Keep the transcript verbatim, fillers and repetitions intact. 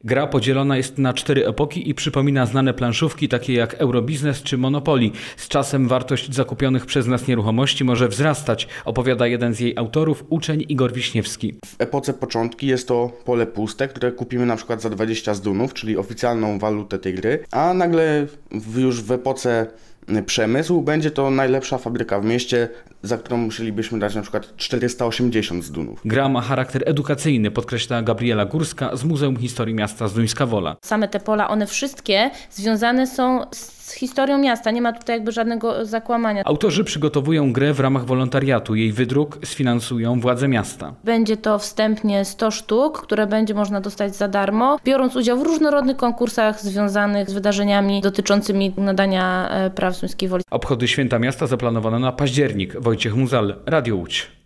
Gra podzielona jest na cztery epoki i przypomina znane planszówki takie jak Eurobiznes czy Monopoly. Z czasem wartość zakupionych przez nas nieruchomości może wzrastać, opowiada jeden z jej autorów, uczeń Igor Wiśniewski. W epoce początki jest to pole puste, które kupimy na przykład za dwadzieścia zdunów, czyli oficjalną walutę tej gry, a nagle w, już w epoce przemysł będzie to najlepsza fabryka w mieście, za którą musielibyśmy dać na przykład czterysta osiemdziesiąt zdunów. Gra ma charakter edukacyjny, podkreśla Gabriela Górska z Muzeum Historii Miasta Zduńska Wola. Same te pola, one wszystkie związane są z historią miasta, nie ma tutaj jakby żadnego zakłamania. Autorzy przygotowują grę w ramach wolontariatu. Jej wydruk sfinansują władze miasta. Będzie to wstępnie sto sztuk, które będzie można dostać za darmo, biorąc udział w różnorodnych konkursach związanych z wydarzeniami dotyczącymi nadania praw Zduńskiej Woli. Obchody Święta Miasta zaplanowano na październik. Wojciech Muzal, Radio Łódź.